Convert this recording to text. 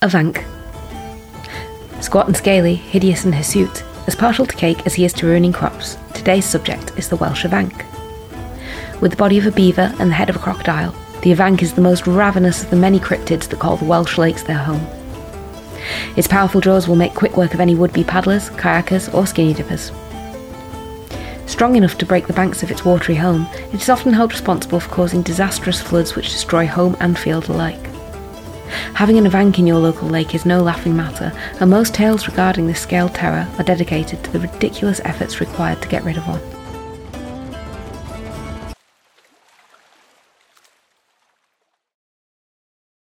Avank. Squat and scaly, hideous and hirsute, as partial to cake as he is to ruining crops, today's subject is the Welsh Avank. With the body of a beaver and the head of a crocodile, the Avank is the most ravenous of the many cryptids that call the Welsh lakes their home. Its powerful jaws will make quick work of any would-be paddlers, kayakers or skinny dippers. Strong enough to break the banks of its watery home, it is often held responsible for causing disastrous floods which destroy home and field alike. Having an Avank in your local lake is no laughing matter, and most tales regarding this scaled terror are dedicated to the ridiculous efforts required to get rid of one.